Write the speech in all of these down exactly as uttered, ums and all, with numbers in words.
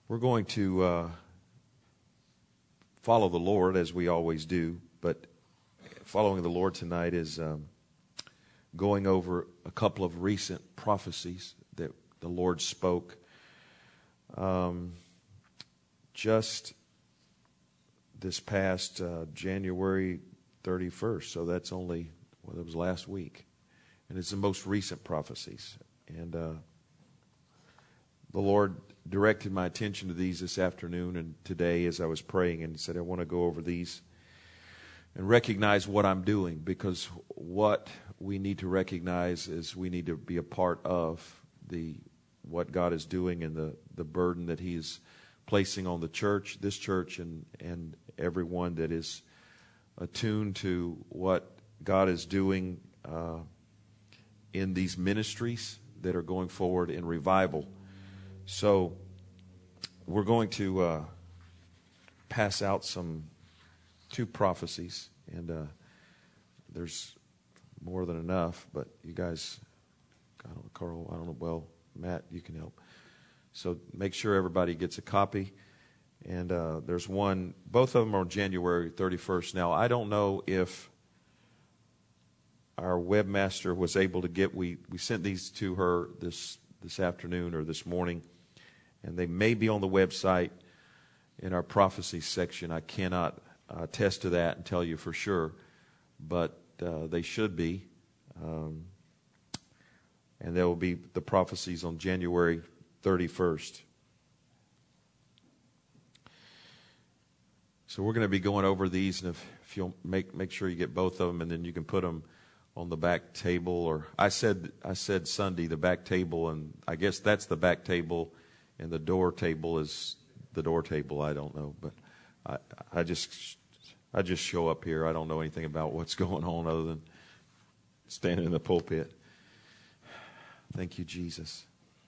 We're going to uh, follow the Lord as we always do, but following the Lord tonight is um, going over a couple of recent prophecies that the Lord spoke um, just this past uh, January thirty-first. So that's only, well, that was last week. And it's the most recent prophecies. And uh, the Lord directed my attention to these this afternoon and today as I was praying, and said I want to go over these and recognize what I'm doing, because what we need to recognize is we need to be a part of the what God is doing and the, the burden that He is placing on the church, this church, and, and everyone that is attuned to what God is doing uh, in these ministries that are going forward in revival. So we're going to uh, pass out some two prophecies, and uh, there's more than enough, but you guys, I don't know, Carl, I don't know, well, Matt, you can help. So make sure everybody gets a copy. And uh, there's one, both of them are on January thirty-first. Now, I don't know if our webmaster was able to get, we, we sent these to her this this afternoon or this morning, and they may be on the website in our prophecy section. I cannot uh, attest to that and tell you for sure, but uh, they should be. Um, and there will be the prophecies on January thirty-first. So we're going to be going over these, and if, if you'll make make sure you get both of them, and then you can put them on the back table. Or I said I said Sunday the back table, and I guess that's the back table, and the door table is the door table. I don't know, but I I just I just show up here. I don't know anything about what's going on other than standing in the pulpit. Thank you, Jesus.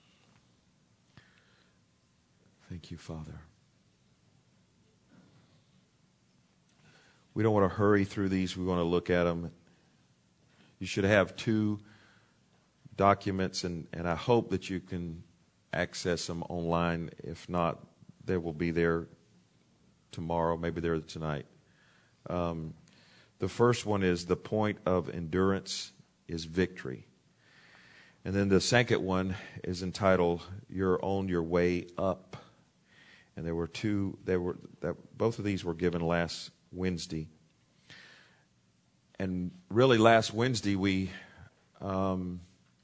Thank you, Father. We don't want to hurry through these. We want to look at them. You should have two documents, and, and I hope that you can access them online. If not, they will be there tomorrow. Maybe they're tonight. Um, the first one is the point of endurance is victory. And then the second one is entitled You're on Your Way Up. And there were two, there were that both of these were given last Wednesday. And really last Wednesday we um,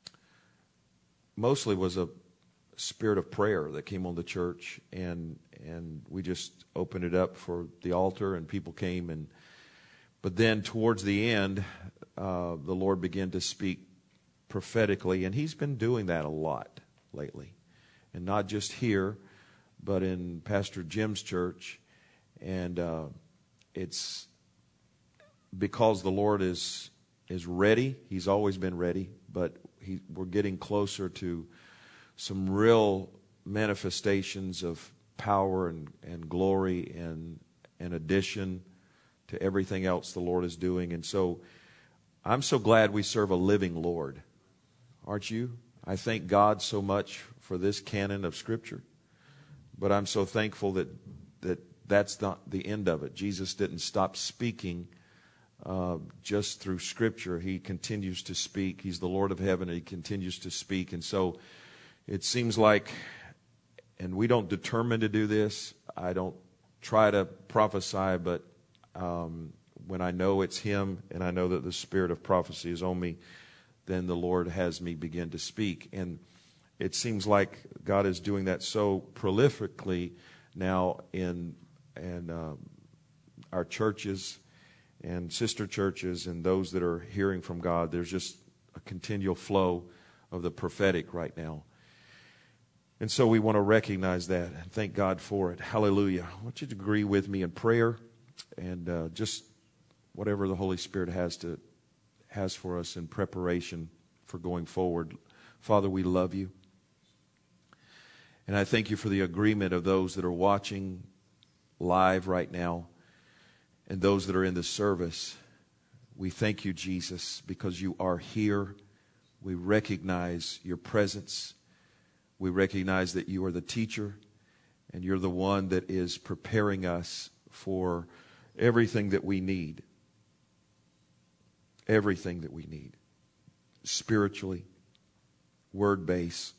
mostly was a spirit of prayer that came on the church, and and we just opened it up for the altar, and people came. And but then towards the end, uh, the Lord began to speak prophetically, and He's been doing that a lot lately, and not just here, but in Pastor Jim's church. And uh, it's because the Lord is is ready. He's always been ready, but he, we're getting closer to some real manifestations of power and, and glory and an addition to everything else the Lord is doing. And so I'm so glad we serve a living Lord. Aren't you? I thank God so much for this canon of Scripture. But I'm so thankful that that that's not the end of it. Jesus didn't stop speaking uh, just through Scripture. He continues to speak. He's the Lord of heaven, and He continues to speak. And so it seems like, and we don't determine to do this. I don't try to prophesy, but um, when I know it's Him and I know that the spirit of prophecy is on me, then the Lord has me begin to speak. And it seems like God is doing that so prolifically now in and um, our churches and sister churches and those that are hearing from God. There's just a continual flow of the prophetic right now. And so we want to recognize that and thank God for it. Hallelujah. I want you to agree with me in prayer and uh, just whatever the Holy Spirit has to has for us in preparation for going forward. Father, we love You. And I thank You for the agreement of those that are watching live right now and those that are in the service. We thank You, Jesus, because You are here. We recognize Your presence. We recognize that You are the teacher And you're the one that is preparing us for everything that we need. Everything that we need. Spiritually, word base,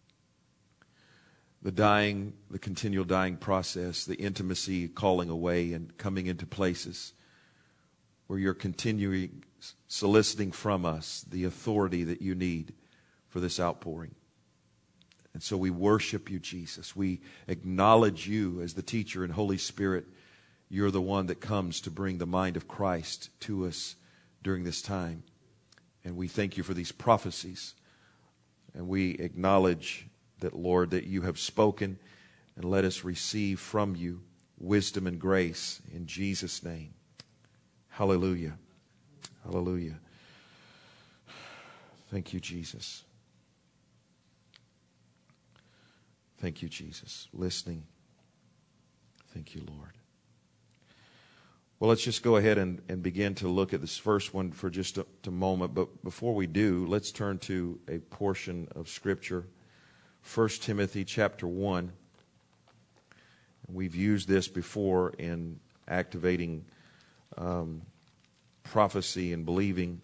the dying, the continual dying process, the intimacy calling away and coming into places where you're continuing soliciting from us the authority that you need for this outpouring. And so we worship you, Jesus. We acknowledge you as the teacher and Holy Spirit. You're the one that comes to bring the mind of Christ to us during this time. And we thank you for these prophecies. And we acknowledge that, Lord, that you have spoken, and let us receive from you wisdom and grace in Jesus' name. Hallelujah. Hallelujah. Thank you, Jesus. Thank you, Jesus. Listening. Thank you, Lord. Well, let's just go ahead and, and begin to look at this first one for just a, a moment. But before we do, let's turn to a portion of Scripture. First Timothy chapter one. We've used this before in activating um, prophecy and believing.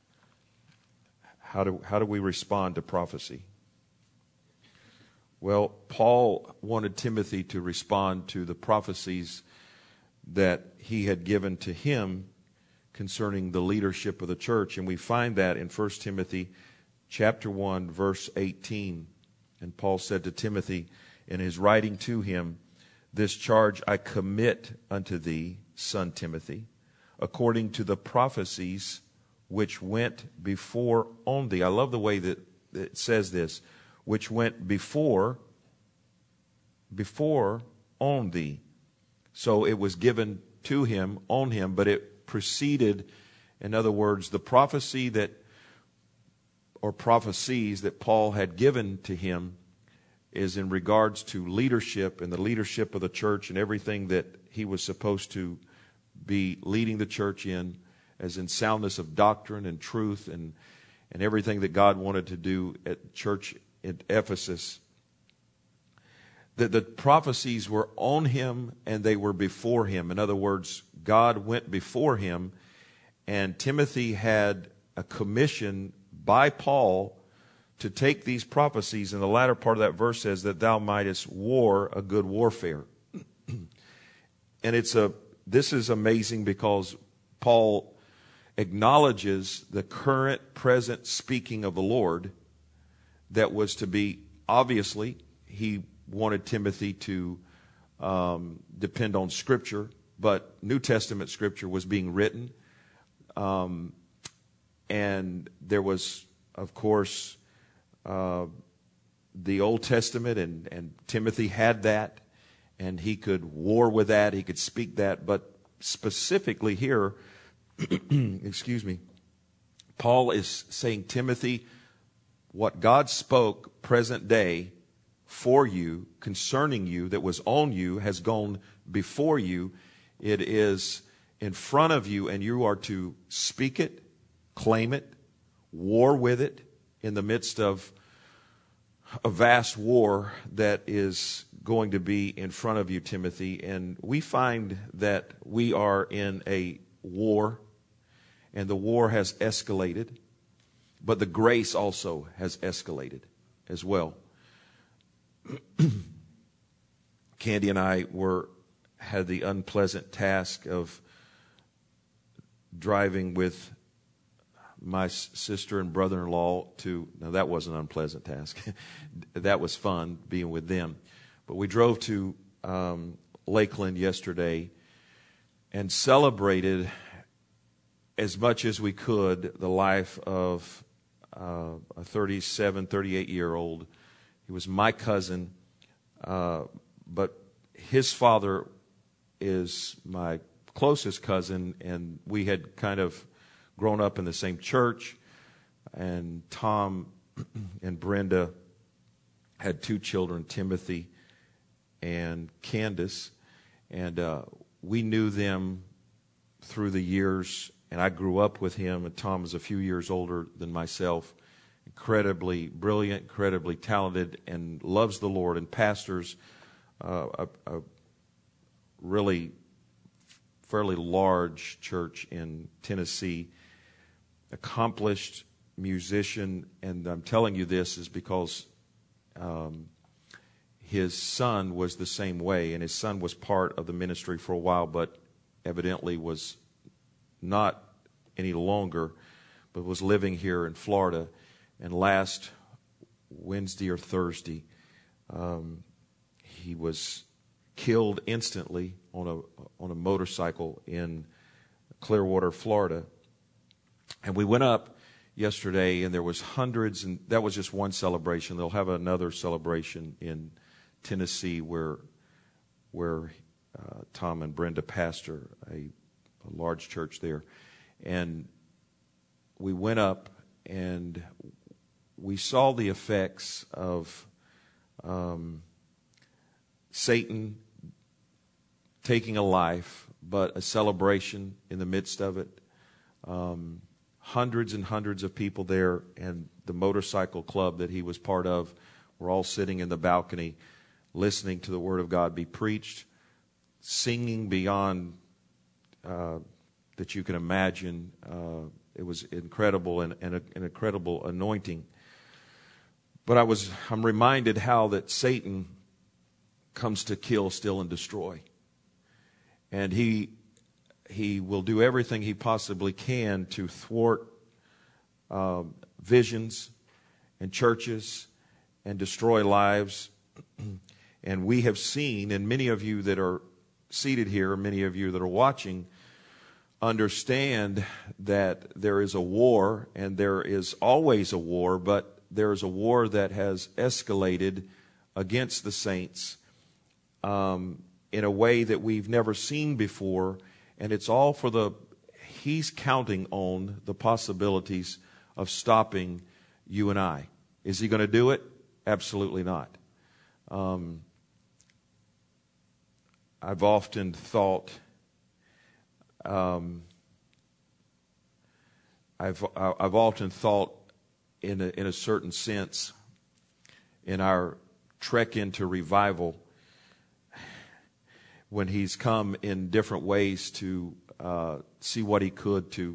How do, how do we respond to prophecy? Well, Paul wanted Timothy to respond to the prophecies that he had given to him concerning the leadership of the church. And we find that in First Timothy chapter one, verse eighteen. And Paul said to Timothy in his writing to him, "This charge I commit unto thee, son Timothy, according to the prophecies which went before on thee." I love the way that it says this, which went before, before on thee. So it was given to him, on him, but it preceded, in other words, the prophecy that, or prophecies that Paul had given to him is in regards to leadership and the leadership of the church and everything that he was supposed to be leading the church in, as in soundness of doctrine and truth and, and everything that God wanted to do at church at Ephesus. That the prophecies were on him and they were before him. In other words, God went before him, and Timothy had a commission by Paul to take these prophecies. And the latter part of that verse says that thou mightest war a good warfare. And it's a this is amazing because Paul acknowledges the current, present speaking of the Lord that was to be, obviously, he wanted Timothy to um, depend on Scripture, but New Testament Scripture was being written. Um, and there was, of course, uh, the Old Testament, and, and Timothy had that, and he could war with that, he could speak that. But specifically here, excuse me, Paul is saying, Timothy, what God spoke present day for you, concerning you, that was on you, has gone before you. It is in front of you, and you are to speak it, claim it, war with it in the midst of a vast war that is going to be in front of you, Timothy. And we find that we are in a war, and the war has escalated, but the grace also has escalated as well. Candy and I were had the unpleasant task of driving with my sister and brother-in-law to, now that was an unpleasant task. That was fun being with them. But we drove to um, Lakeland yesterday and celebrated as much as we could the life of uh, a thirty-seven, thirty-eight-year-old. He was my cousin, uh, but his father is my closest cousin, and we had kind of grown up in the same church. And Tom and Brenda had two children, Timothy and Candace, and uh, we knew them through the years, and I grew up with him, and Tom is a few years older than myself. Incredibly brilliant, incredibly talented, and loves the Lord, and pastors uh, a, a really fairly large church in Tennessee, accomplished musician, and I'm telling you this is because um, his son was the same way, and his son was part of the ministry for a while, but evidently was not any longer, but was living here in Florida. And last Wednesday or Thursday, um, he was killed instantly on a on a motorcycle in Clearwater, Florida. And we went up yesterday, and there was hundreds, and that was just one celebration. They'll have another celebration in Tennessee where where uh, Tom and Brenda pastor a, a large church there. And we went up, and we saw the effects of um, Satan taking a life, but a celebration in the midst of it. Um, hundreds and hundreds of people there, and the motorcycle club that he was part of were all sitting in the balcony listening to the Word of God be preached, singing beyond uh, that you can imagine. Uh, it was incredible, and, and a, an incredible anointing. But I was, I'm reminded how that Satan comes to kill, steal, and destroy. And he he will do everything he possibly can to thwart um, visions and churches and destroy lives. And we have seen, and many of you that are seated here, many of you that are watching, understand that there is a war, and there is always a war, but there is a war that has escalated against the saints um, in a way that we've never seen before. And it's all for the, he's counting on the possibilities of stopping you and I. Is he going to do it? Absolutely not. Um, I've often thought, um, I've I've often thought in a, in a certain sense, in our trek into revival, when he's come in different ways to uh, see what he could to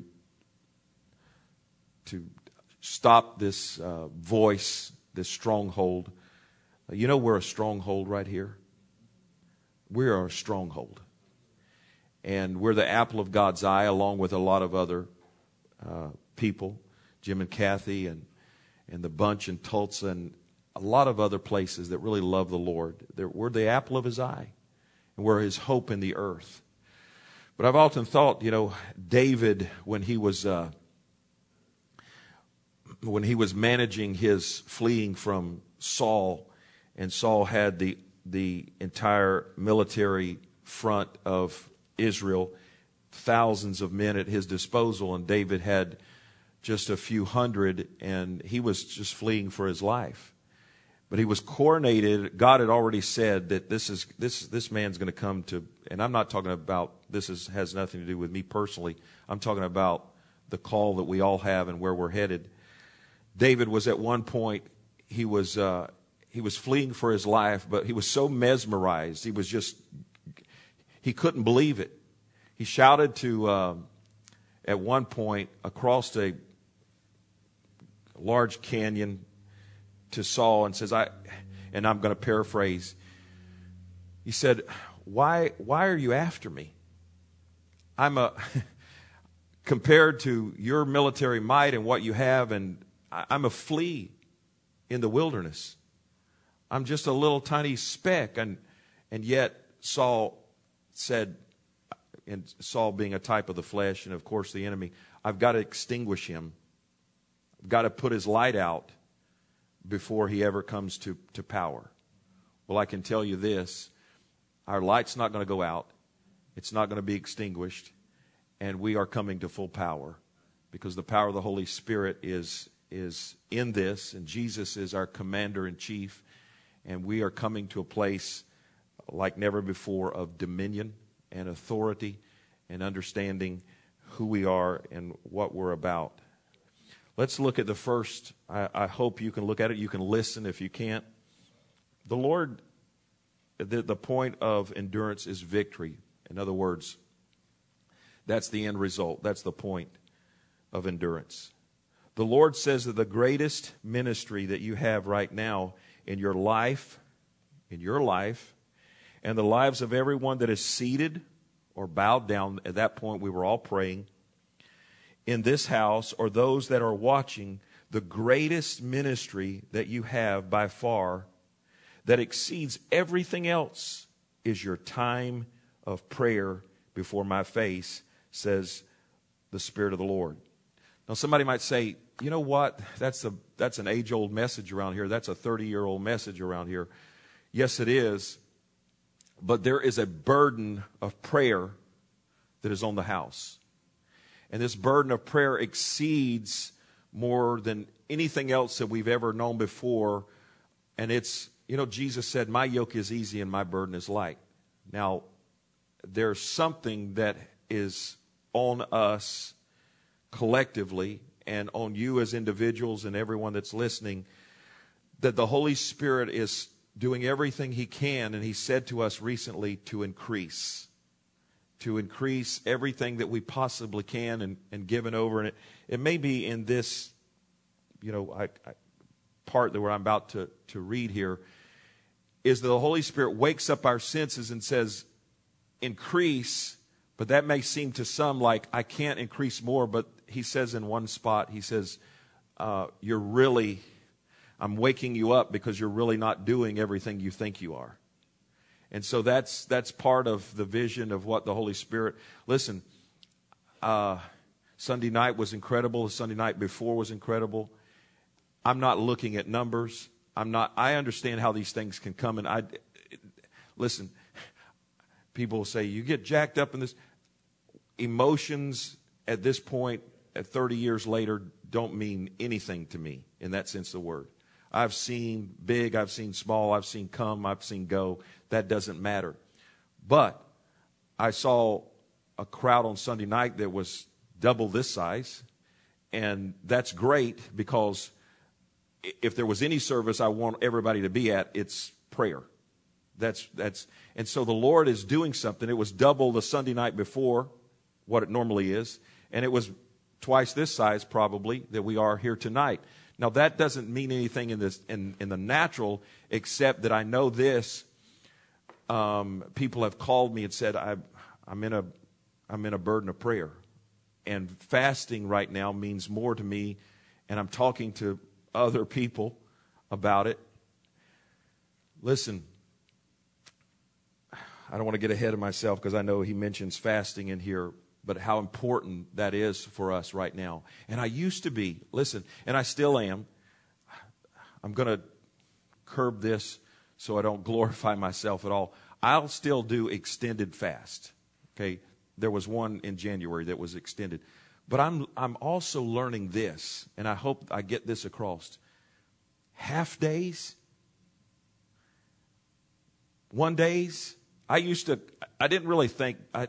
to stop this uh, voice, this stronghold. You know we're a stronghold right here. We are a stronghold. And we're the apple of God's eye, along with a lot of other uh, people, Jim and Kathy and, and the bunch in Tulsa and a lot of other places that really love the Lord. They're, we're the apple of his eye. And we're his hope in the earth. But I've often thought, you know, David, when he was uh, when he was managing his fleeing from Saul, and Saul had the the entire military front of Israel, thousands of men at his disposal, and David had just a few hundred, and he was just fleeing for his life. But he was coronated. God had already said that this is this this man's going to come to, and I'm not talking about this is has nothing to do with me personally. I'm talking about the call that we all have and where we're headed. David was at one point, he was uh, he was fleeing for his life, but he was so mesmerized. He was just, he couldn't believe it. He shouted to, uh, at one point, across a large canyon to Saul and says, I, and I'm going to paraphrase, he said, why, why are you after me? I'm a, compared to your military might and what you have, and I'm a flea in the wilderness. I'm just a little tiny speck. And, and yet Saul said, and Saul being a type of the flesh and of course the enemy, I've got to extinguish him. I've got to put his light out before he ever comes to, to power. Well, I can tell you this, our light's not going to go out. It's not going to be extinguished. And we are coming to full power because the power of the Holy Spirit is, is in this, and Jesus is our commander-in-chief, and we are coming to a place like never before of dominion and authority and understanding who we are and what we're about. Let's look at the first. I, I hope you can look at it. You can listen if you can't. The Lord the, the point of endurance is victory. In other words, that's the end result. That's the point of endurance. The Lord says that the greatest ministry that you have right now in your life, in your life, and the lives of everyone that is seated or bowed down, at that point we were all praying, in this house, or those that are watching, the greatest ministry that you have by far that exceeds everything else is your time of prayer before my face, says the Spirit of the Lord. Now somebody might say, you know what, that's a that's an age-old message around here. That's a thirty-year-old message around here. Yes, it is. But there is a burden of prayer that is on the house. And this burden of prayer exceeds more than anything else that we've ever known before. And it's, you know, Jesus said, my yoke is easy and my burden is light. Now, there's something that is on us collectively and on you as individuals and everyone that's listening, that the Holy Spirit is doing everything He can, and He said to us recently to increase. To increase everything that we possibly can and, and given over. And it, it may be in this, you know, I, I, part that where I'm about to, to read here, is that the Holy Spirit wakes up our senses and says, increase, but that may seem to some like I can't increase more, but He says in one spot, He says, uh, you're really, I'm waking you up because you're really not doing everything you think you are. And so that's that's part of the vision of what the Holy Spirit. Listen, uh, Sunday night was incredible. The Sunday night before was incredible. I'm not looking at numbers. I'm not. I understand how these things can come. And I listen. People say you get jacked up in this. Emotions at this point, at thirty years later, don't mean anything to me in that sense of the word. I've seen big, I've seen small, I've seen come, I've seen go. That doesn't matter. But I saw a crowd on Sunday night that was double this size. And that's great because if there was any service I want everybody to be at, it's prayer. That's that's and so the Lord is doing something. It was double the Sunday night before what it normally is. And it was twice this size probably that we are here tonight. Now, that doesn't mean anything in this in, in the natural, except that I know this. Um, people have called me and said, I, I'm in a I'm in a burden of prayer. And fasting right now means more to me. And I'm talking to other people about it. Listen, I don't want to get ahead of myself because I know he mentions fasting in here. But how important that is for us right now. And I used to be, listen, and I still am. I'm going to curb this so I don't glorify myself at all. I'll still do extended fast. Okay, there was one in January that was extended. But I'm I'm also learning this, and I hope I get this across. Half days, one days. I used to, I didn't really think, I.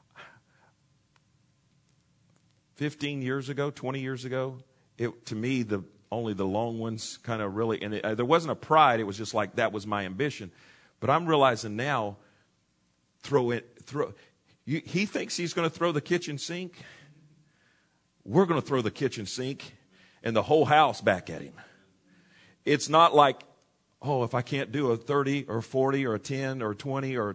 fifteen years ago, twenty years ago, it, to me, the only the long ones kind of really, and it, uh, there wasn't a pride. It was just like that was my ambition. But I'm realizing now, throw it, throw. You, he thinks he's going to throw the kitchen sink. We're going to throw the kitchen sink and the whole house back at him. It's not like, oh, if I can't do a thirty or forty or a ten or twenty or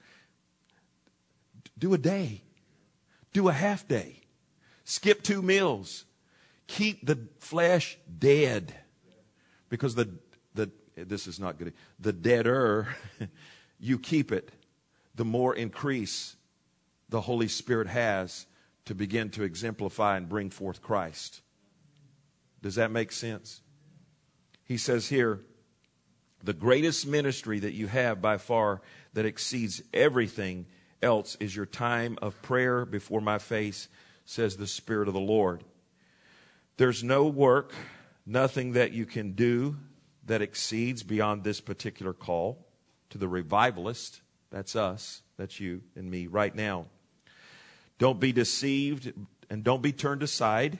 do a day, do a half day. Skip two meals. Keep the flesh dead. Because the the this is not good. The deader you keep it, the more increase the Holy Spirit has to begin to exemplify and bring forth Christ. Does that make sense? He says here, the greatest ministry that you have by far that exceeds everything else is your time of prayer before my face, says the Spirit of the Lord. There's no work, nothing that you can do that exceeds beyond this particular call to the revivalist. That's us. That's you and me right now. Don't be deceived and don't be turned aside.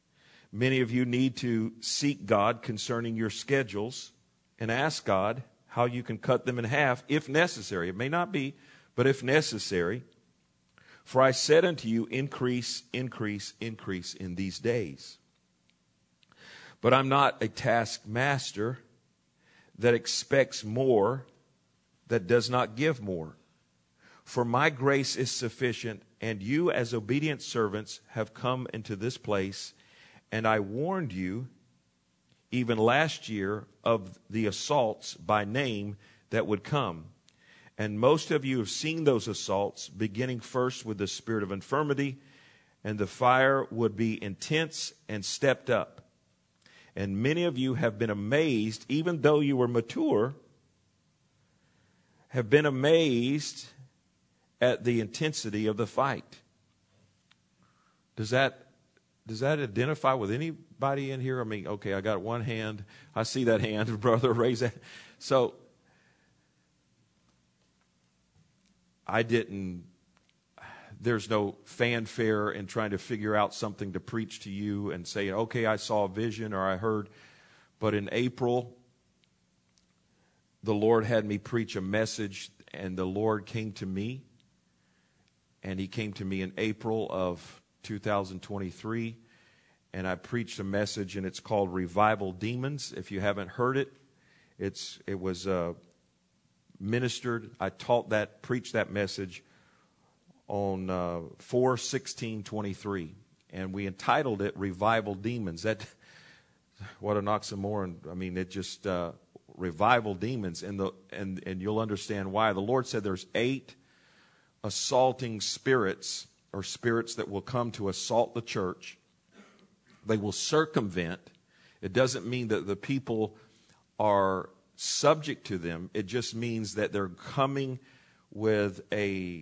Many of you need to seek God concerning your schedules and ask God, how you can cut them in half if necessary. It may not be, but if necessary. For I said unto you, increase, increase, increase in these days. But I'm not a taskmaster that expects more, that does not give more. For my grace is sufficient, and you as obedient servants have come into this place, and I warned you even last year of the assaults by name that would come. And most of you have seen those assaults, beginning first with the spirit of infirmity, and the fire would be intense and stepped up. And many of you have been amazed, even though you were mature, have been amazed at the intensity of the fight. Does that, does that identify with anybody in here? I mean, okay, I got one hand. I see that hand, brother, raise that. So, I didn't, there's no fanfare in trying to figure out something to preach to you and say, okay, I saw a vision or I heard. But in April, the Lord had me preach a message, and the Lord came to me. And he came to me in April of two thousand twenty-three. And I preached a message, and it's called Revival Demons. If you haven't heard it, it's it was uh, ministered. I taught that, preached that message on uh, four sixteen twenty-three, and we entitled it Revival Demons. That, what an oxymoron. I mean, it just uh, revival demons, and the and and you'll understand why. The Lord said there's eight assaulting spirits, or spirits that will come to assault the church. They will circumvent. It doesn't mean that the people are subject to them. It just means that they're coming with a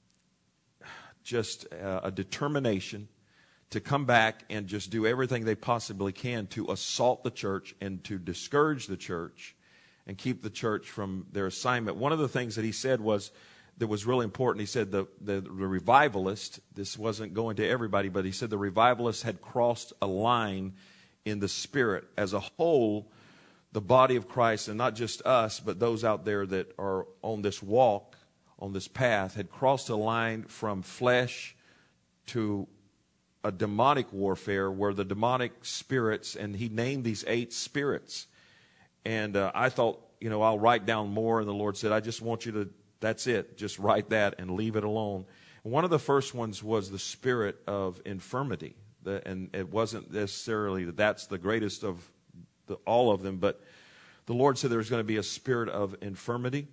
just a, a determination to come back and just do everything they possibly can to assault the church and to discourage the church and keep the church from their assignment. One of the things that he said was that was really important. He said the, the, the revivalist, this wasn't going to everybody, but he said the revivalist had crossed a line in the spirit. As a whole, the body of Christ, and not just us, but those out there that are on this walk, on this path, had crossed a line from flesh to a demonic warfare, where the demonic spirits, and he named these eight spirits. And uh, I thought, you know, I'll write down more. And the Lord said, I just want you to, that's it. Just write that and leave it alone. And one of the first ones was the spirit of infirmity. The, and it wasn't necessarily that that's the greatest of the, all of them, but the Lord said there was going to be a spirit of infirmity.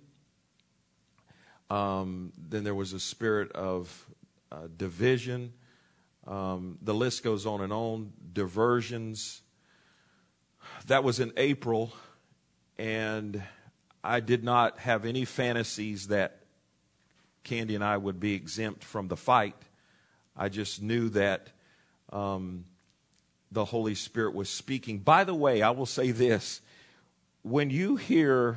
Um, then there was a spirit of uh, division. Um, the list goes on and on. Diversions. That was in April, and I did not have any fantasies that Candy and I would be exempt from the fight. I just knew that um, the Holy Spirit was speaking. By the way, I will say this. When you hear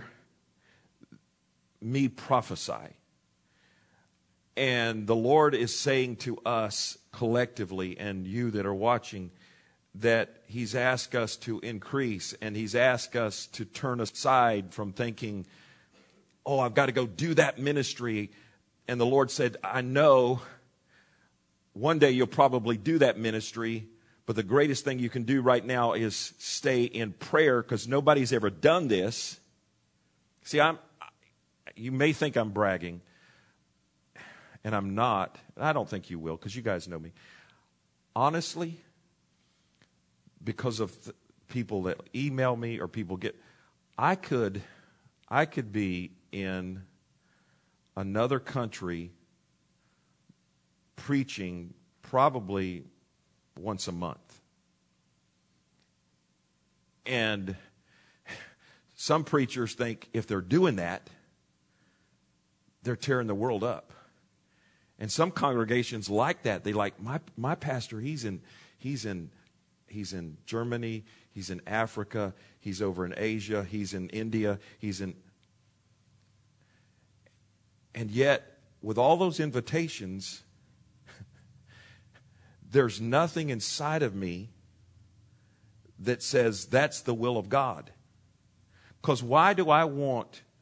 me prophesy, and the Lord is saying to us collectively, and you that are watching, that he's asked us to increase, and he's asked us to turn aside from thinking, oh, I've got to go do that ministry. And the Lord said, I know one day you'll probably do that ministry, but the greatest thing you can do right now is stay in prayer, because nobody's ever done this. See, I'm, you may think I'm bragging, and I'm not. I don't think you will, because you guys know me. Honestly, because of th- people that email me or people get, I could, I could be in another country preaching probably once a month. And some preachers think if they're doing that, they're tearing the world up. And some congregations like that. They like, my my pastor, he's in he's in he's in Germany, he's in Africa, he's over in Asia, he's in India, he's in. And yet, with all those invitations, there's nothing inside of me that says that's the will of God. Because why do I want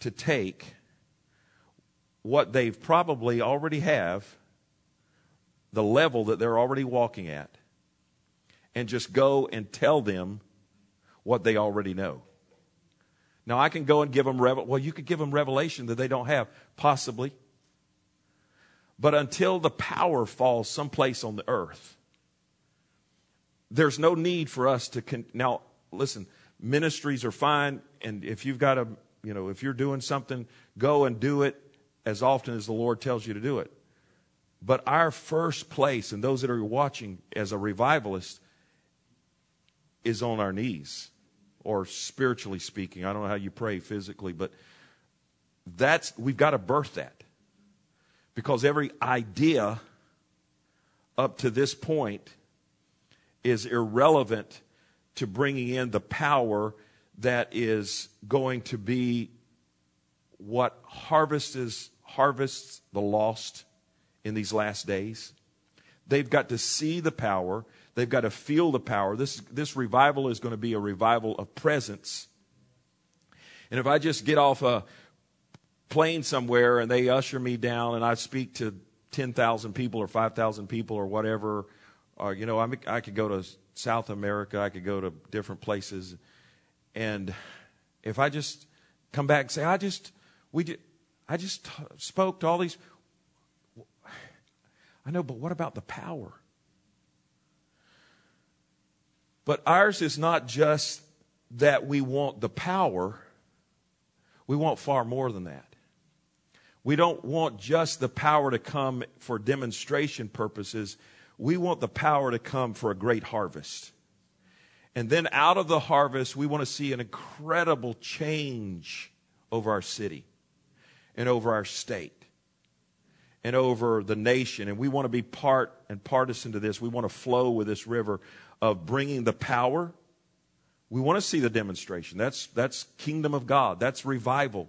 to take what they've probably already have, the level that they're already walking at, and just go and tell them what they already know. Now, I can go and give them, revel- well, you could give them revelation that they don't have, possibly. But until the power falls someplace on the earth, there's no need for us to, con- now, listen, ministries are fine, and if you've got a, you know, if you're doing something, go and do it as often as the Lord tells you to do it. But our first place, and those that are watching as a revivalist, is on our knees. Or spiritually speaking, I don't know how you pray physically, but that's, we've got to birth that. Because every idea up to this point is irrelevant to bringing in the power that is going to be what harvest is, harvests the lost in these last days. They've got to see the power. They've got to feel the power. This, this revival is going to be a revival of presence. And if I just get off a plane somewhere and they usher me down and I speak to ten thousand people or five thousand people or whatever, or, you know, I, I could go to South America, I could go to different places. And if I just come back and say, I just, we did, I just spoke to all these, I know, but what about the power? But ours is not just that we want the power. We want far more than that. We don't want just the power to come for demonstration purposes. We want the power to come for a great harvest. And then out of the harvest, we want to see an incredible change over our city and over our state and over the nation. And we want to be part and partisan to this. We want to flow with this river of bringing the power. We want to see the demonstration. That's, that's kingdom of God. That's revival.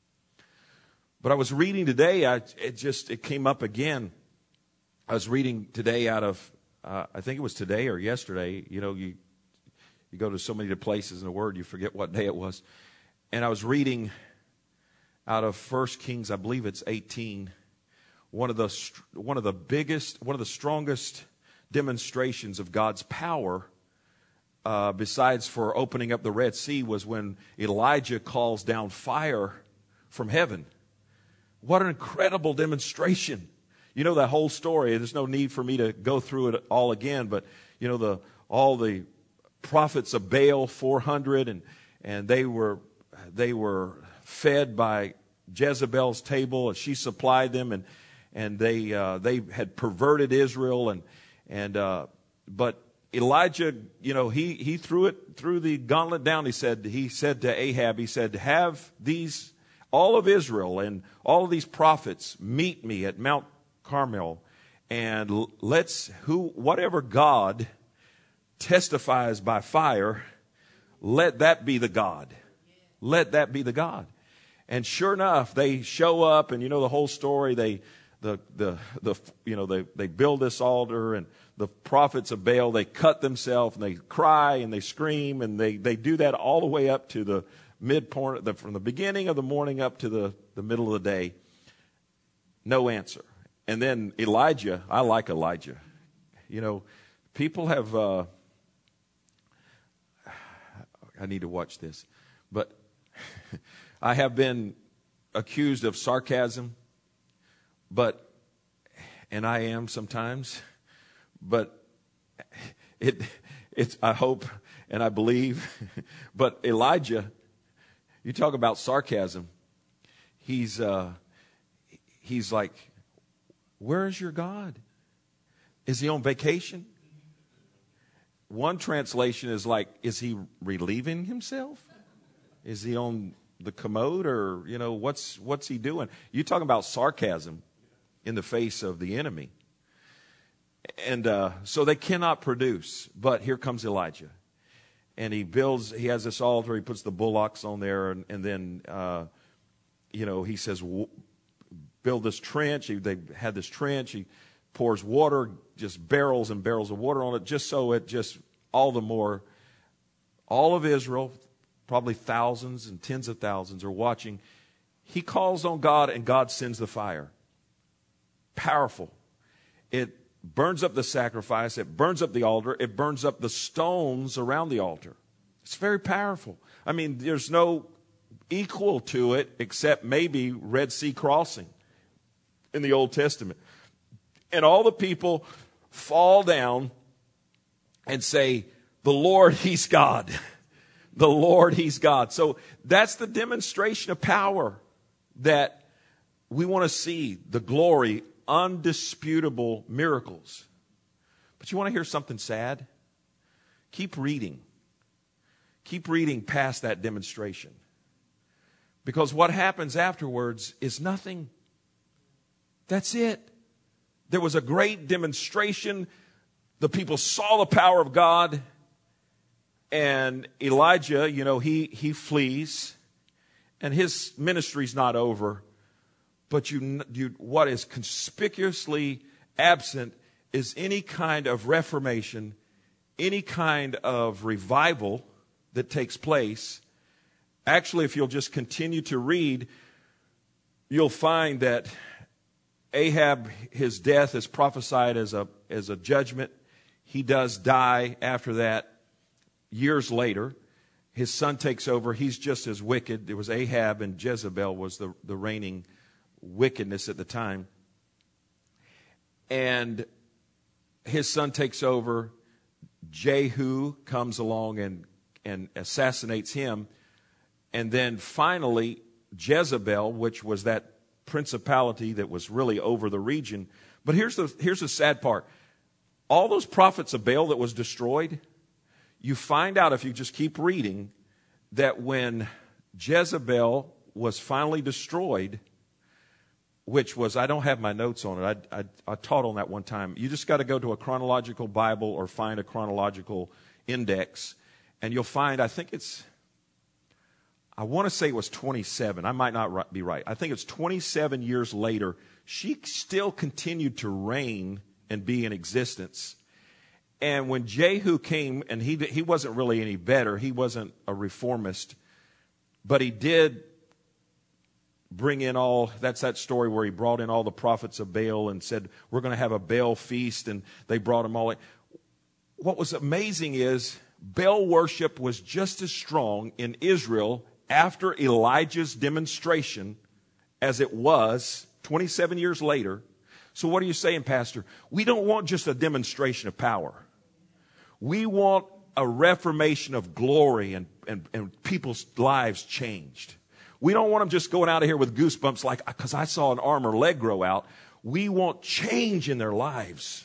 But I was reading today, I, it just, it came up again. I was reading today out of, uh, I think it was today or yesterday. You know, you, you go to so many places in the Word, you forget what day it was. And I was reading out of First Kings, I believe it's eighteen. One of the, one of the biggest, one of the strongest demonstrations of God's power, uh, besides for opening up the Red Sea, was when Elijah calls down fire from heaven. What an incredible demonstration. You know that whole story. There's no need for me to go through it all again, but you know, the all the prophets of Baal, four hundred, and and they were they were fed by Jezebel's table, and she supplied them, and and they uh, they had perverted Israel, and and uh, but Elijah, you know, he he threw it threw the gauntlet down. He said he said to Ahab, he said, have these all of Israel and all of these prophets meet me at Mount Carmel, and let's who whatever God testifies by fire, let that be the God. Let that be the God. And sure enough, they show up, and you know the whole story. They the the the you know they they build this altar, and the prophets of Baal, they cut themselves and they cry and they scream, and they they do that all the way up to the midpoint, the, from the beginning of the morning up to the the middle of the day. No answer. And then Elijah, I like Elijah. You know, people have. Uh, I need to watch this, but I have been accused of sarcasm, but, and I am sometimes, but it, it's, I hope and I believe, but Elijah, you talk about sarcasm. He's, uh, he's like, where is your God? Is he on vacation? One translation is like, is he relieving himself? Is he on the commode, or, you know, what's what's he doing? You talking about sarcasm in the face of the enemy. And uh, so they cannot produce. But here comes Elijah. And he builds, he has this altar, he puts the bullocks on there, and, and then, uh, you know, he says, build this trench. He, they had this trench. He pours water, just barrels and barrels of water on it, just so it just all the more, all of Israel, probably thousands and tens of thousands, are watching. He calls on God and God sends the fire. Powerful. It burns up the sacrifice. It burns up the altar. It burns up the stones around the altar. It's very powerful. I mean, there's no equal to it except maybe Red Sea crossing in the Old Testament. And all the people fall down and say, the Lord, He's God. The Lord, He's God. So that's the demonstration of power that we want to see, the glory, undisputable miracles. But you want to hear something sad? Keep reading. Keep reading past that demonstration. Because what happens afterwards is nothing. That's it. There was a great demonstration. The people saw the power of God. And Elijah, you know, he, he flees. And his ministry's not over. But you, you, what is conspicuously absent is any kind of reformation, any kind of revival that takes place. Actually, if you'll just continue to read, you'll find that Ahab, his death is prophesied as a, as a judgment. He does die after that years later. His son takes over. He's just as wicked. There was Ahab, and Jezebel was the, the reigning wickedness at the time. And his son takes over. Jehu comes along and, and assassinates him. And then finally, Jezebel, which was that principality that was really over the region. But here's the, here's the sad part. All those prophets of Baal that was destroyed, you find out if you just keep reading that when Jezebel was finally destroyed, which was, I don't have my notes on it. I, I, I taught on that one time. You just got to go to a chronological Bible or find a chronological index, and you'll find, I think it's, I want to say it was twenty-seven. I might not be right. I think it's twenty-seven years later. She still continued to reign and be in existence. And when Jehu came, and he he wasn't really any better. He wasn't a reformist, but he did bring in all, that's that story where he brought in all the prophets of Baal and said, we're going to have a Baal feast, and they brought them all in. What was amazing is Baal worship was just as strong in Israel after Elijah's demonstration as it was twenty-seven years later. So what are you saying, Pastor? We don't want just a demonstration of power. We want a reformation of glory and, and, and people's lives changed. We don't want them just going out of here with goosebumps like, because I saw an arm or leg grow out. We want change in their lives.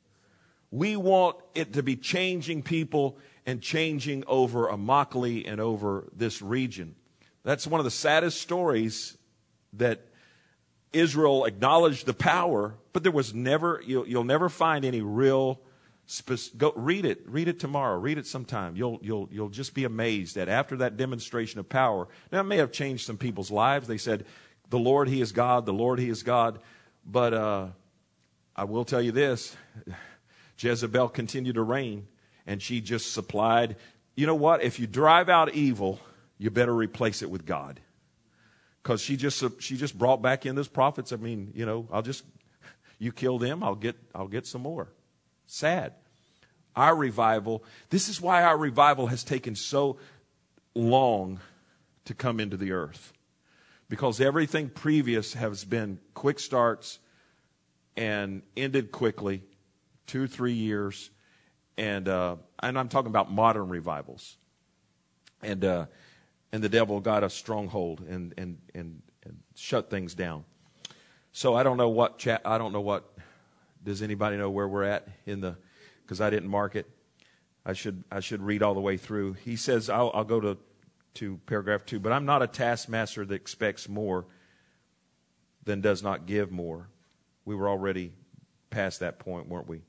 We want it to be changing people and changing over Immokalee and over this region. That's one of the saddest stories, that Israel acknowledged the power, but there was never, you'll, you'll never find any real, spec- go read it, read it tomorrow, read it sometime. You'll, you'll, you'll just be amazed that after that demonstration of power, now it may have changed some people's lives. They said, the Lord, He is God, the Lord, He is God. But uh, I will tell you this, Jezebel continued to reign, and she just supplied. You know what? If you drive out evil, you better replace it with God. Because she just she just brought back in those prophets. I mean, you know, I'll just, you kill them, I'll get I'll get some more. Sad. Our revival, this is why our revival has taken so long to come into the earth. Because everything previous has been quick starts and ended quickly, two, three years. And uh, and I'm talking about modern revivals. And uh, and the devil got a stronghold and, and, and, and shut things down. So I don't know what chat. I don't know what. Does anybody know where we're at in the? Because I didn't mark it. I should I should read all the way through. He says, I'll, I'll go to to paragraph two. But I'm not a taskmaster that expects more than does not give more. We were already past that point, weren't we?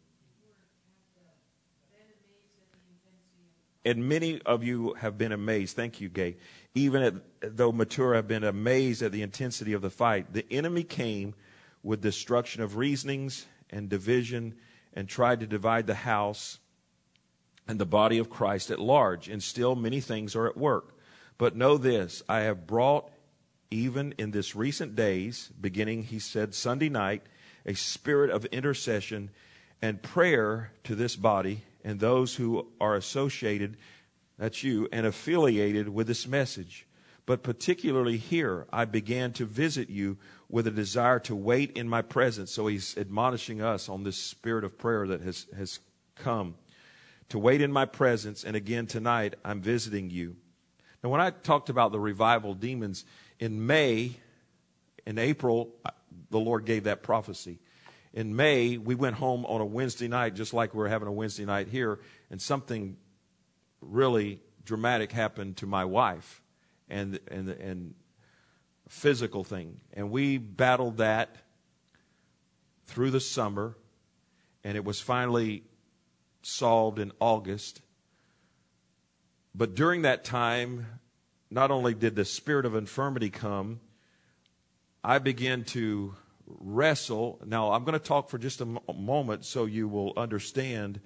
And many of you have been amazed. Thank you, Gay. Even at, though mature have been amazed at the intensity of the fight. The enemy came with destruction of reasonings and division and tried to divide the house and the body of Christ at large. And still many things are at work. But know this, I have brought even in this recent days, beginning, he said, Sunday night, a spirit of intercession and prayer to this body and those who are associated, that's you, and affiliated with this message. But particularly here, I began to visit you with a desire to wait in my presence. So he's admonishing us on this spirit of prayer that has, has come. To wait in my presence, and again tonight, I'm visiting you. Now, when I talked about the revival demons, in May, in April, the Lord gave that prophecy. In May, we went home on a Wednesday night, just like we're having a Wednesday night here, and something really dramatic happened to my wife. And and and physical thing. And we battled that through the summer, and it was finally solved in August. But during that time, not only did the spirit of infirmity come, I began to wrestle. Now, I'm going to talk for just a moment so you will understand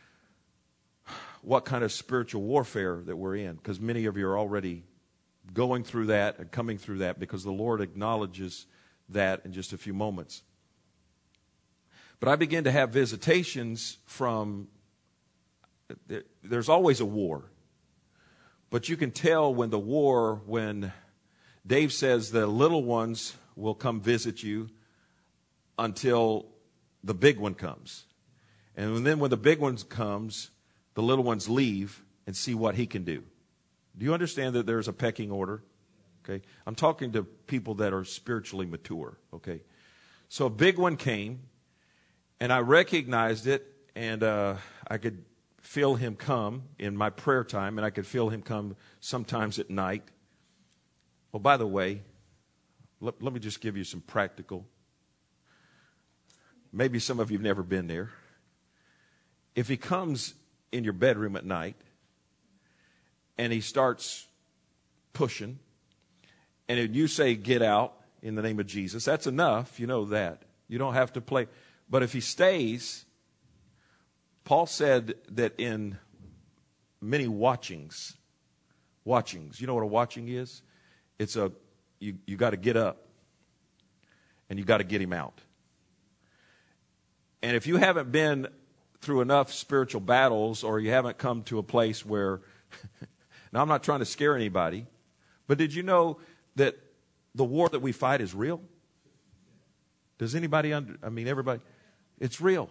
what kind of spiritual warfare that we're in, because many of you are already going through that and coming through that, because the Lord acknowledges that in just a few moments. But I began to have visitations from, there's always a war. But you can tell when the war, when Dave says the little ones will come visit you until the big one comes. And then when the big one comes, the little ones leave and see what he can do. Do you understand that there's a pecking order? Okay. I'm talking to people that are spiritually mature. Okay. So a big one came, and I recognized it, and uh, I could feel him come in my prayer time, and I could feel him come sometimes at night. Well, by the way, let, let me just give you some practical. Maybe some of you have never been there. If he comes in your bedroom at night, and he starts pushing, and if you say, get out in the name of Jesus, that's enough. You know that. You don't have to play. But if he stays, Paul said that in many watchings, watchings, you know what a watching is? It's a, you, you got to get up, and you got to get him out. And if you haven't been through enough spiritual battles, or you haven't come to a place where, now, I'm not trying to scare anybody, but did you know that the war that we fight is real? Does anybody under, I mean, everybody, it's real.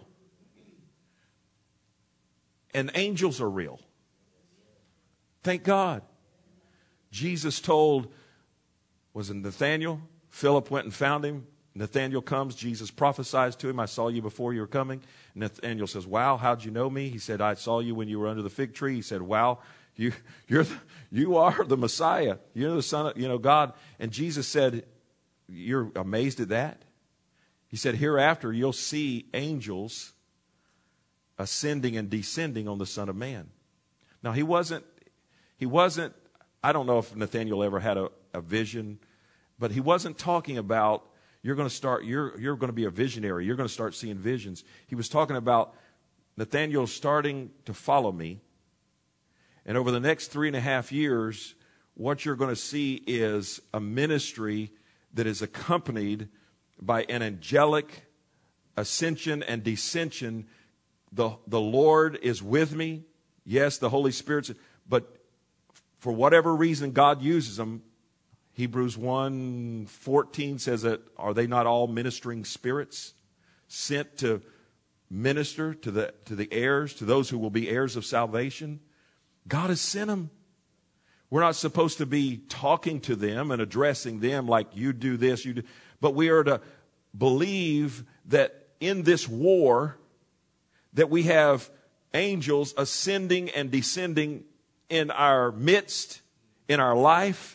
And angels are real. Thank God. Jesus told, was it Nathaniel? Philip went and found him. Nathaniel comes. Jesus prophesies to him, I saw you before you were coming. Nathaniel says, wow, how'd you know me? He said, I saw you when you were under the fig tree. He said, wow. You, you're, the, you are the Messiah. You're the Son of, you know, God. And Jesus said, you're amazed at that? He said, hereafter you'll see angels ascending and descending on the Son of Man. Now, he wasn't, he wasn't, I don't know if Nathaniel ever had a, a vision, but he wasn't talking about, you're going to start, you're, you're going to be a visionary. You're going to start seeing visions. He was talking about Nathaniel starting to follow me. And over the next three and a half years, what you're going to see is a ministry that is accompanied by an angelic ascension and descension. The, the Lord is with me. Yes, the Holy Spirit's, but for whatever reason God uses them, Hebrews one fourteen says that, are they not all ministering spirits sent to minister to the, to the heirs, to those who will be heirs of salvation? God has sent them. We're not supposed to be talking to them and addressing them like you do this, you do. But we are to believe that in this war that we have angels ascending and descending in our midst, in our life.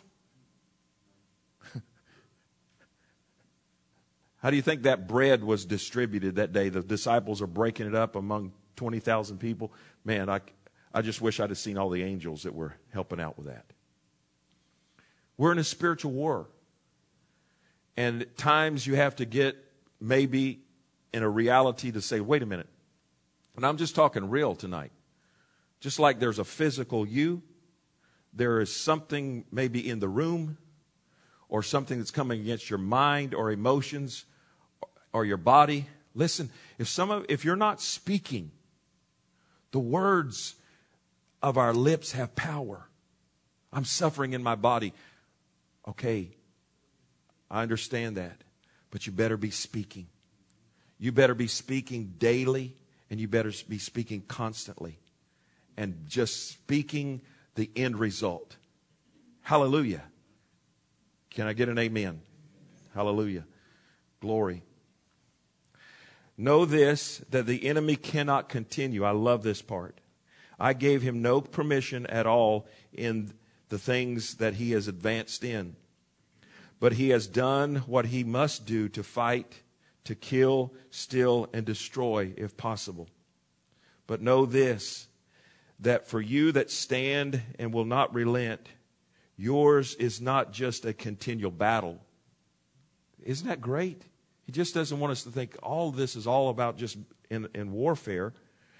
How do you think that bread was distributed that day? The disciples are breaking it up among twenty thousand people. Man, I... I just wish I'd have seen all the angels that were helping out with that. We're in a spiritual war. And at times you have to get maybe in a reality to say, wait a minute. And I'm just talking real tonight. Just like there's a physical you, there is something maybe in the room, or something that's coming against your mind or emotions or your body. Listen, if some of, if you're not speaking, the words of our lips have power. I'm suffering in my body. Okay, I understand that, but you better be speaking. You better be speaking daily, and you better be speaking constantly, and just speaking the end result. Hallelujah. Can I get an amen? Hallelujah. Glory. Know this, that the enemy cannot continue. I love this part. I gave him no permission at all in the things that he has advanced in. But he has done what he must do to fight, to kill, steal, and destroy if possible. But know this, that for you that stand and will not relent, yours is not just a continual battle. Isn't that great? He just doesn't want us to think all this is all about just in, in warfare.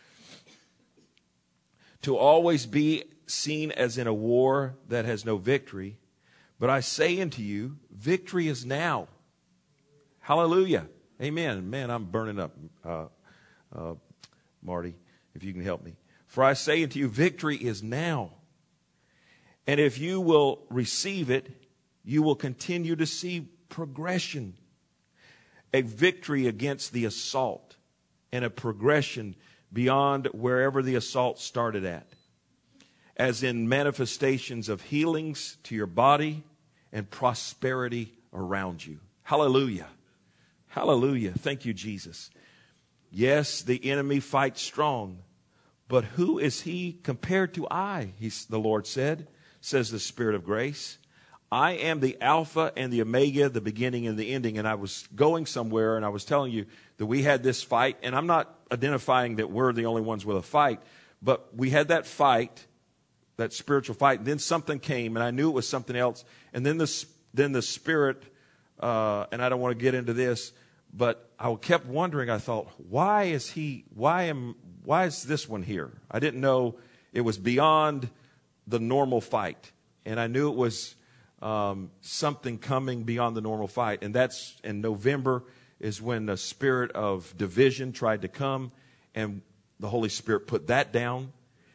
To always be seen as in a war that has no victory. But I say unto you, victory is now. Hallelujah. Amen. Man, I'm burning up, uh, uh, Marty, if you can help me. For I say unto you, victory is now. And if you will receive it, you will continue to see progression. A victory against the assault and a progression beyond wherever the assault started at. As in manifestations of healings to your body and prosperity around you. Hallelujah. Hallelujah. Thank you, Jesus. Yes, the enemy fights strong, but who is he compared to I? He, the Lord said, says the Spirit of grace. I am the Alpha and the Omega, the beginning and the ending. And I was going somewhere and I was telling you that we had this fight. And I'm not identifying that we're the only ones with a fight, but we had that fight, that spiritual fight. And then something came and I knew it was something else. And then the, then the Spirit, uh, and I don't want to get into this, but I kept wondering, I thought, why is he, why am, why is this one here? I didn't know it was beyond the normal fight. And I knew it was Um, something coming beyond the normal fight. And that's in November is when the spirit of division tried to come, and the Holy Spirit put that down.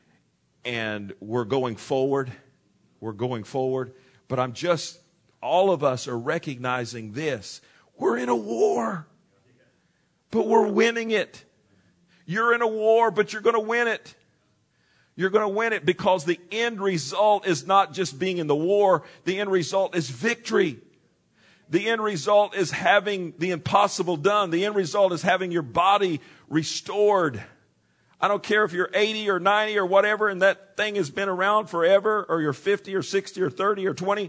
And we're going forward. We're going forward. But I'm just, all of us are recognizing this. We're in a war, but we're winning it. You're in a war, but you're going to win it. You're going to win it because the end result is not just being in the war. The end result is victory. The end result is having the impossible done. The end result is having your body restored. I don't care if you're eighty or ninety or whatever and that thing has been around forever, or you're fifty or sixty or thirty or twenty.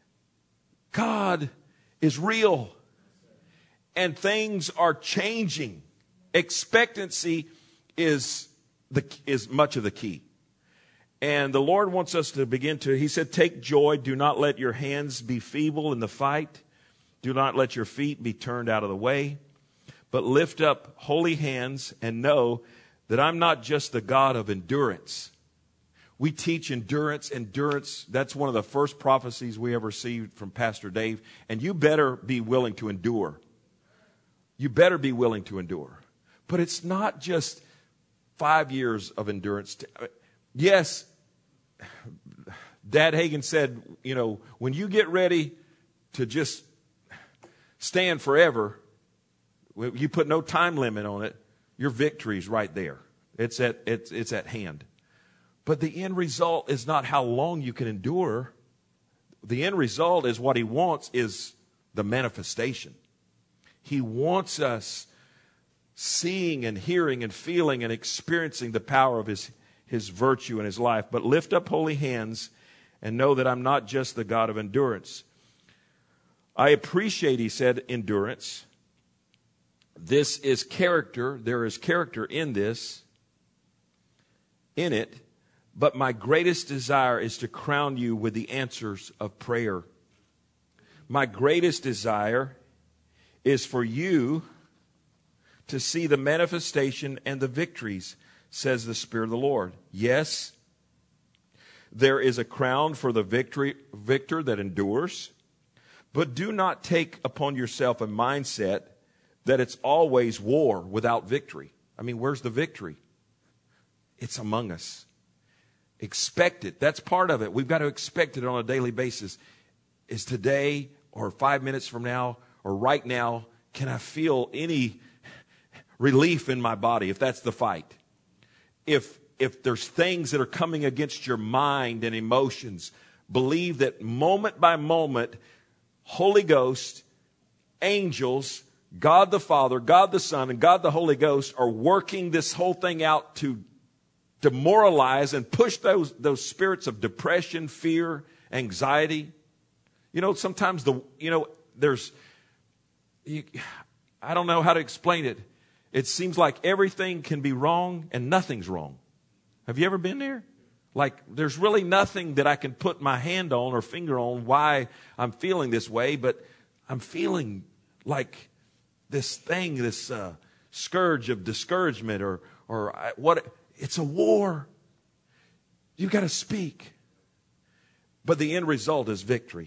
God is real. And things are changing. Expectancy is the is much of the key. And the Lord wants us to begin to, he said, take joy. Do not let your hands be feeble in the fight. Do not let your feet be turned out of the way. But lift up holy hands and know that I'm not just the God of endurance. We teach endurance, endurance. That's one of the first prophecies we ever received from Pastor Dave. And you better be willing to endure. You better be willing to endure. But it's not just five years of endurance. Yes, Dad Hagin said, you know, when you get ready to just stand forever, you put no time limit on it, your victory's right there. It's at, it's, it's at hand. But the end result is not how long you can endure. The end result is what he wants is the manifestation. He wants us seeing and hearing and feeling and experiencing the power of his, his virtue in his life. But lift up holy hands and know that I'm not just the God of endurance. I appreciate, he said, endurance. This is character. There is character in this, in it. But my greatest desire is to crown you with the answers of prayer. My greatest desire is for you to see the manifestation and the victories, says the Spirit of the Lord. Yes, there is a crown for the victory, victor that endures, But do not take upon yourself a mindset that it's always war without victory. I mean, where's the victory? It's among us. Expect it. That's part of it. We've got to expect it on a daily basis. Is today or five minutes from now or right now, can I feel any relief in my body if that's the fight? If if there's things that are coming against your mind and emotions, believe that moment by moment, Holy Ghost, angels, God the Father, God the Son, and God the Holy Ghost are working this whole thing out to demoralize and push those, those spirits of depression, fear, anxiety. You know, sometimes the, you know, there's, you, I don't know how to explain it. It seems like everything can be wrong and nothing's wrong. Have you ever been there? Like there's really nothing that I can put my hand on or finger on why I'm feeling this way, but I'm feeling like this thing, this uh, scourge of discouragement or, or I, what, it's a war. You've got to speak. But the end result is victory.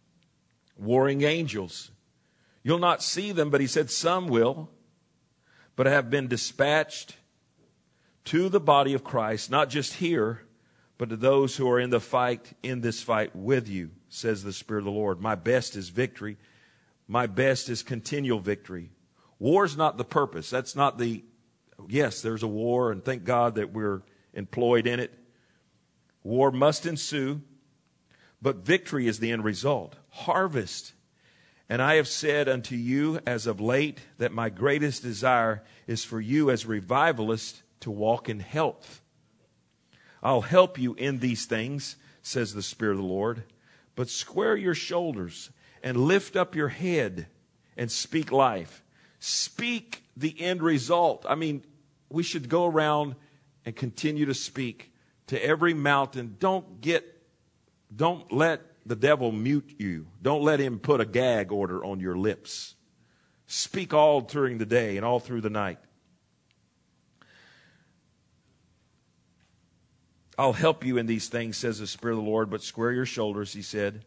Warring angels. You'll not see them, but he said some will, but have been dispatched to the body of Christ, not just here, but to those who are in the fight, in this fight with you, says the Spirit of the Lord. My best is victory. My best is continual victory. War's not the purpose. That's not the, yes, there's a war, and thank God that we're employed in it. War must ensue, but victory is the end result. Harvest. And I have said unto you as of late that my greatest desire is for you as revivalists to walk in health. I'll help you in these things, says the Spirit of the Lord. But square your shoulders and lift up your head and speak life. Speak the end result. I mean, we should go around and continue to speak to every mountain. Don't get, don't let the devil mute you. Don't let him put a gag order on your lips. Speak all during the day and all through the night. I'll help you in these things, says the Spirit of the Lord, but square your shoulders, he said.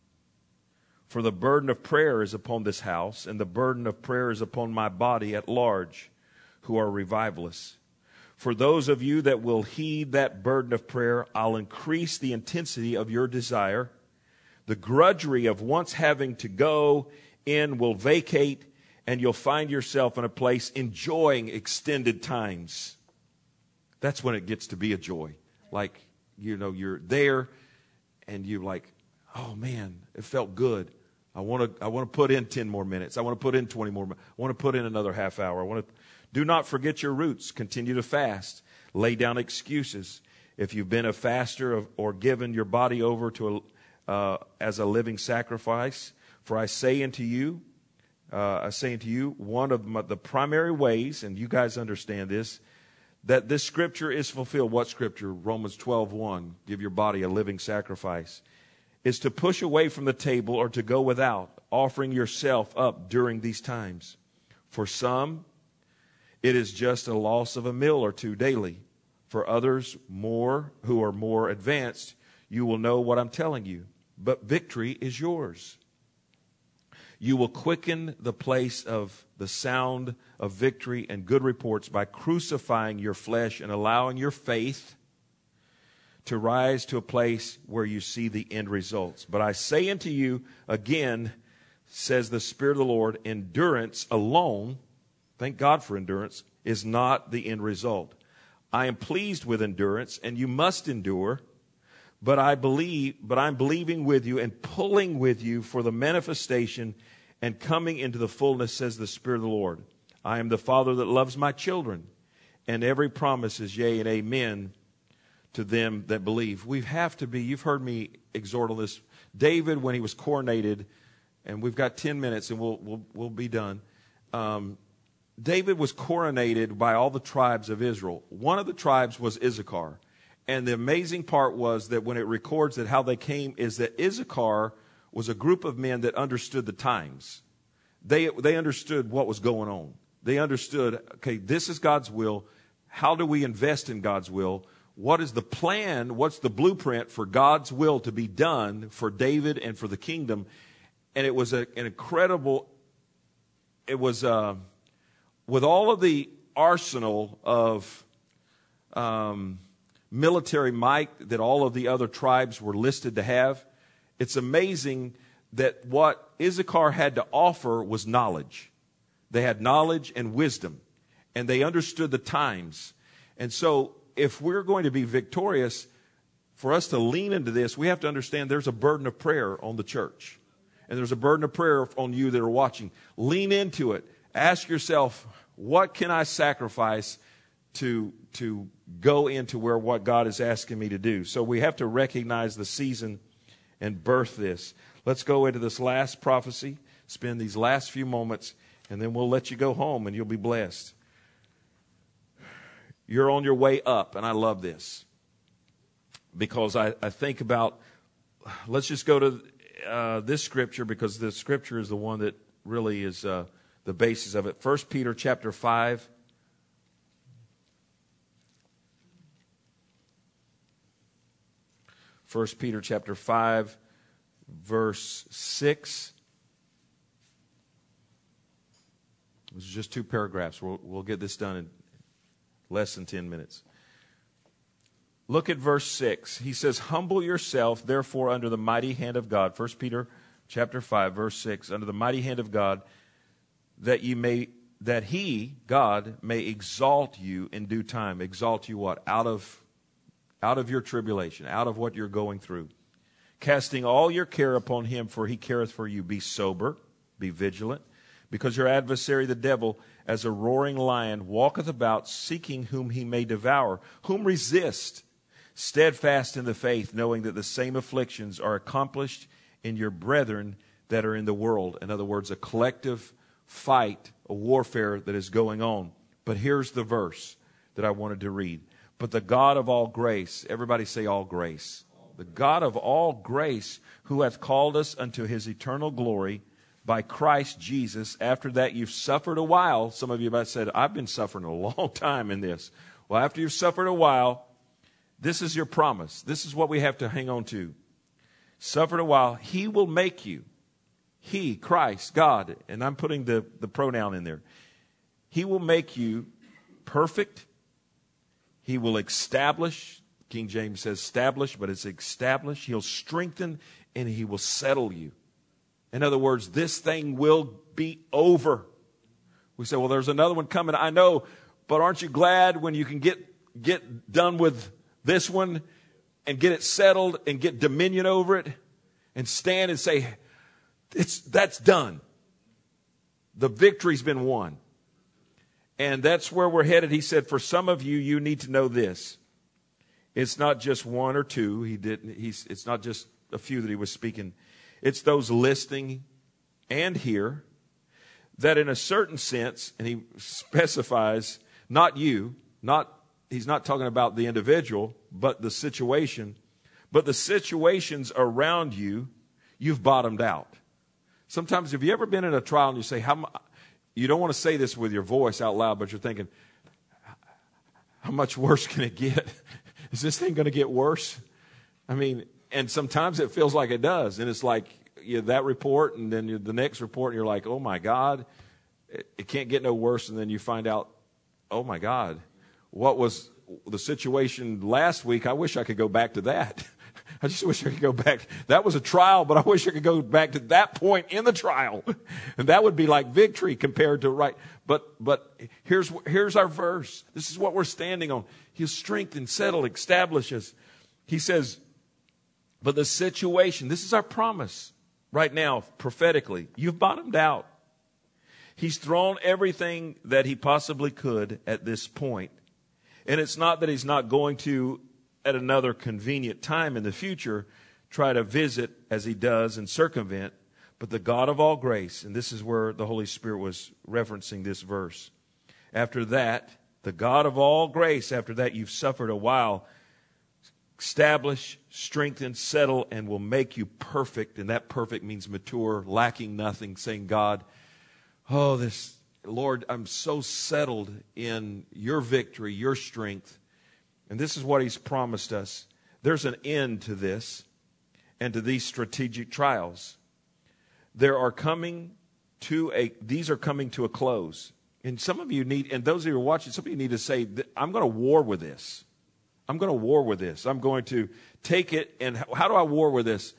For the burden of prayer is upon this house, and the burden of prayer is upon my body at large, who are revivalists. For those of you that will heed that burden of prayer, I'll increase the intensity of your desire. The grudgery of once having to go in will vacate, and you'll find yourself in a place enjoying extended times. That's when it gets to be a joy. Like, you know, you're there and you're like, oh man, it felt good. I want to I want to put in ten more minutes. I want to put in twenty more minutes. I want to put in another half hour. I want to do not forget your roots. Continue to fast. Lay down excuses. If you've been a faster or given your body over to a, uh, as a living sacrifice, for I say unto you, uh, I say unto you, one of my, the primary ways, and you guys understand this, that this scripture is fulfilled. What scripture? Romans twelve one. Give your body a living sacrifice. Is to push away from the table or to go without, offering yourself up during these times. For some, it is just a loss of a meal or two daily. For others, more who are more advanced, you will know what I'm telling you. But victory is yours. You will quicken the place of the sound of victory and good reports by crucifying your flesh and allowing your faith to rise to a place where you see the end results. But I say unto you again, says the Spirit of the Lord, endurance alone, thank God for endurance, is not the end result. I am pleased with endurance, and you must endure. But I believe, but I'm believing with you and pulling with you for the manifestation and coming into the fullness, says the Spirit of the Lord. I am the Father that loves my children, and every promise is yea and amen to them that believe. We have to be, you've heard me exhort on this. David, when he was coronated, and we've got ten minutes and we'll we'll, we'll be done. Um, David was coronated by all the tribes of Israel. One of the tribes was Issachar. And the amazing part was that when it records that how they came is that Issachar was a group of men that understood the times. They, they understood what was going on. They understood, okay, this is God's will. How do we invest in God's will? What is the plan? What's the blueprint for God's will to be done for David and for the kingdom? and it was a, an incredible, it was uh, with all of the arsenal of um, military might that all of the other tribes were listed to have, it's amazing that what Issachar had to offer was knowledge. They had knowledge and wisdom, and they understood the times. And so if we're going to be victorious, for us to lean into this, we have to understand there's a burden of prayer on the church. And there's a burden of prayer on you that are watching. Lean into it. Ask yourself, what can I sacrifice to, to go into where what God is asking me to do? So we have to recognize the season and birth this. Let's go into this last prophecy, spend these last few moments, and then we'll let you go home and you'll be blessed. You're on your way up, and I love this because I, I think about, let's just go to uh, this scripture because this scripture is the one that really is uh, the basis of it. First Peter chapter five. First Peter chapter five, verse six. This is just two paragraphs. We'll, we'll get this done in less than ten minutes. Look at verse six. He says, humble yourself, therefore, under the mighty hand of God. First Peter chapter five, verse six. Under the mighty hand of God, that you may, that he, God, may exalt you in due time. Exalt you what? Out of, out of your tribulation, out of what you're going through. Casting all your care upon him, for he careth for you. Be sober, be vigilant, because your adversary the devil, as a roaring lion, walketh about, seeking whom he may devour. Whom resist, steadfast in the faith, knowing that the same afflictions are accomplished in your brethren that are in the world. In other words, a collective fight, a warfare that is going on. But here's the verse that I wanted to read. But the God of all grace, everybody say all grace. The God of all grace, who hath called us unto his eternal glory by Christ Jesus, after that you've suffered a while. Some of you have said, I've been suffering a long time in this. Well, after you've suffered a while, this is your promise. This is what we have to hang on to. Suffered a while, he will make you. He, Christ, God, and I'm putting the, the pronoun in there. He will make you perfect. He will establish. King James says establish, but it's establish. He'll strengthen and he will settle you. In other words, this thing will be over. We say, well, there's another one coming. I know, but aren't you glad when you can get, get done with this one and get it settled and get dominion over it and stand and say, it's, that's done. The victory's been won. And that's where we're headed. He said, for some of you, you need to know this. It's not just one or two. He didn't, he's, it's not just a few that he was speaking. It's those listening and here that in a certain sense, and he specifies, not you, not, he's not talking about the individual, but the situation, but the situations around you, you've bottomed out. Sometimes have you ever been in a trial and you say, how, you don't want to say this with your voice out loud, but you're thinking, how much worse can it get? Is this thing going to get worse? I mean, and sometimes it feels like it does. And it's like you know, that report and then you, the next report and you're like, oh my God, it, it can't get no worse. And then you find out, oh my God, what was the situation last week? I wish I could go back to that. I just wish I could go back. That was a trial, but I wish I could go back to that point in the trial. And that would be like victory compared to right. But, but here's, here's our verse. This is what we're standing on. He'll strengthen, settle, establish us. He says, but the situation, this is our promise right now, prophetically. You've bottomed out. He's thrown everything that he possibly could at this point. And it's not that he's not going to, at another convenient time in the future, try to visit as he does and circumvent. But the God of all grace, and this is where the Holy Spirit was referencing this verse. After that, the God of all grace, after that you've suffered a while, establish, strengthen, settle, and will make you perfect. And that perfect means mature, lacking nothing, saying, God, oh, this, Lord, I'm so settled in your victory, your strength. And this is what he's promised us. There's an end to this and to these strategic trials. there are coming to a, these are coming to a close. And some of you need, and those of you who are watching, some of you need to say, I'm going to war with this. I'm going to war with this. I'm going to take it, and how do I war with this?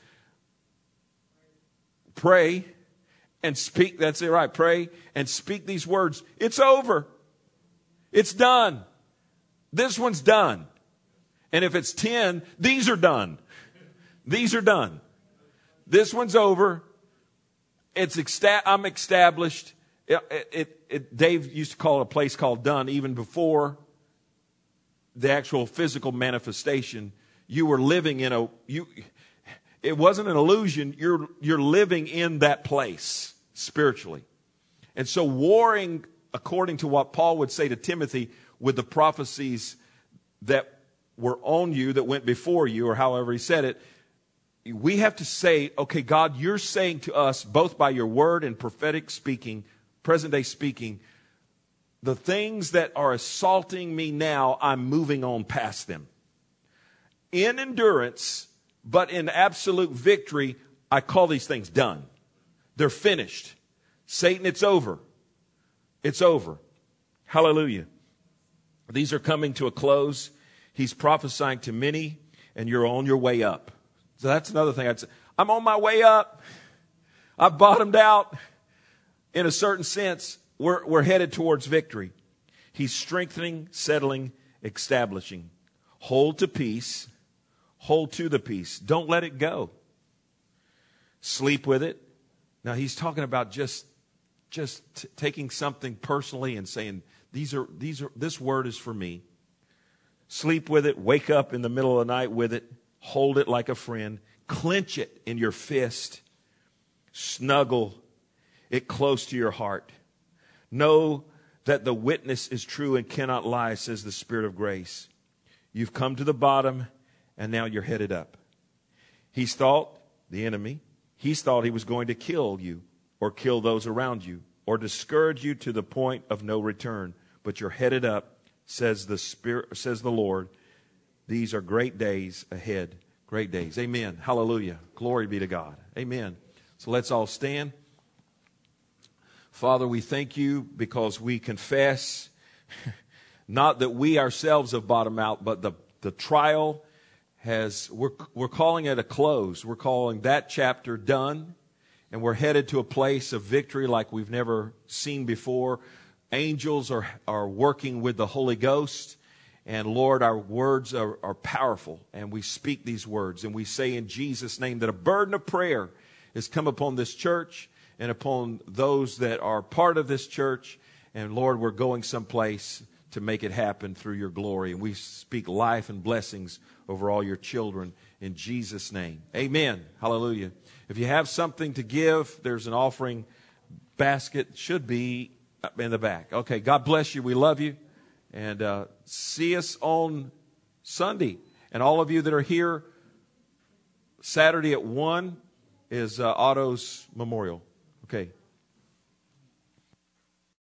Pray and speak. That's it, right? Pray and speak these words. It's over. It's done. This one's done. And if it's ten, these are done. These are done. This one's over. It's exta- I'm established. It, it, it, Dave used to call it a place called done even before the actual physical manifestation. You were living in a, you, it wasn't an illusion. You're, you're living in that place spiritually. And so warring, according to what Paul would say to Timothy, with the prophecies that were on you, that went before you, or however he said it, we have to say, okay, God, you're saying to us, both by your word and prophetic speaking, present day speaking, the things that are assaulting me now, I'm moving on past them. In endurance, but in absolute victory, I call these things done. They're finished. Satan, it's over. It's over. Hallelujah. These are coming to a close. He's prophesying to many, and you're on your way up. So that's another thing I'd say. I'm on my way up. I've bottomed out. In a certain sense, we're, we're headed towards victory. He's strengthening, settling, establishing. Hold to peace. Hold to the peace. Don't let it go. Sleep with it. Now he's talking about just, just t- taking something personally and saying, these are, these are, this word is for me. Sleep with it. Wake up in the middle of the night with it. Hold it like a friend. Clench it in your fist. Snuggle it close to your heart. Know that the witness is true and cannot lie, says the Spirit of grace. You've come to the bottom, and now you're headed up. He's thought, the enemy, he's thought he was going to kill you or kill those around you or discourage you to the point of no return. But you're headed up, says the Spirit, says the Lord. These are great days ahead. Great days. Amen. Hallelujah. Glory be to God. Amen. So let's all stand. Father, we thank you because we confess not that we ourselves have bottomed out, but the, the trial has, we're, we're calling it a close. We're calling that chapter done, and we're headed to a place of victory like we've never seen before. Angels are, are working with the Holy Ghost. And Lord, our words are, are powerful, and we speak these words, and we say in Jesus' name that a burden of prayer has come upon this church and upon those that are part of this church. And Lord, we're going someplace to make it happen through your glory. And we speak life and blessings over all your children in Jesus' name. Amen. Hallelujah. If you have something to give, there's an offering basket. Should be in the back. Okay, God bless you. We love you. And uh, see us on Sunday. And all of you that are here, Saturday at one is uh, Otto's memorial. Okay.